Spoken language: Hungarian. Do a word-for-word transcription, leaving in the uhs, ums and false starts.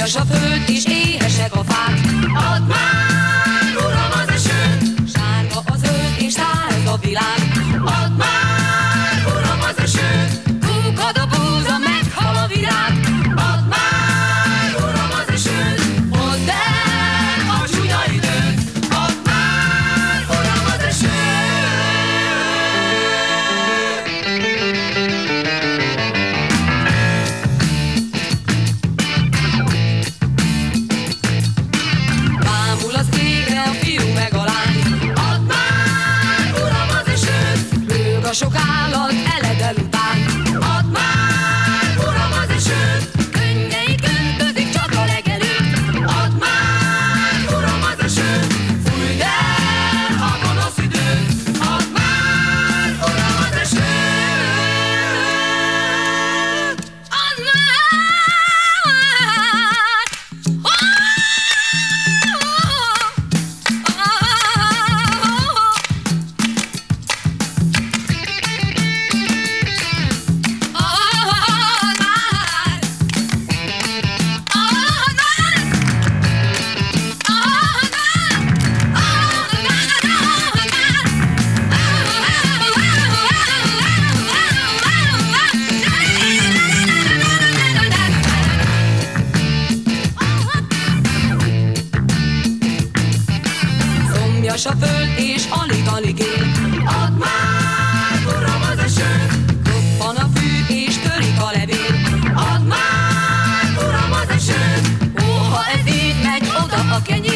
Szomjas a föld és éhesek a fák. Add már, Uram, az esőt! Sárga a zöld és száraz a világ. Add már, Uram, az esőt! Kukad a búza, meghal a virág. Add már, Uram, az esőt! Mondd el A csúnya időt! Add már, Uram, az esőt! Bámul az égre a fiú meg a lány. Add már, Uram, az esőt! Lőg a sok állat eledel után. Add már, Uram, az esőt! Könnyeit köntözik csak a legelőtt. Add már, Uram, az esőt! Fújd el A gonosz időt! Add már, Uram, az esőt! Add már! Szomjas a föld és alig-alig él. Add már, Uram, az esőt! Roppan a fű és törik a levél. Add már, Uram, az esőt! Ó, ha ez így megy, oda a kenyér.